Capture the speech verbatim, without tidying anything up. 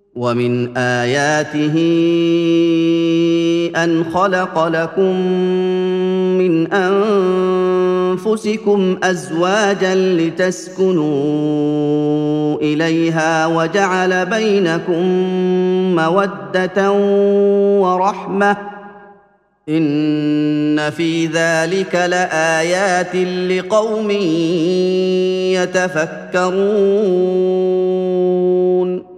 ومن آياته أن خلق لكم من أنفسكم أزواجا لتسكنوا إليها وجعل بينكم مودة ورحمة إن في ذلك لآيات لقوم يتفكرون